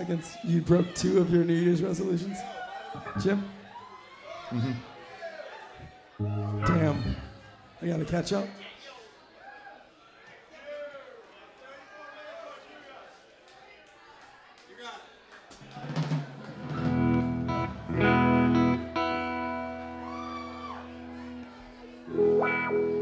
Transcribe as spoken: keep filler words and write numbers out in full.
seconds. You broke two of your New Year's resolutions. Jim? Mm-hmm. Damn. I gotta catch up. Wow.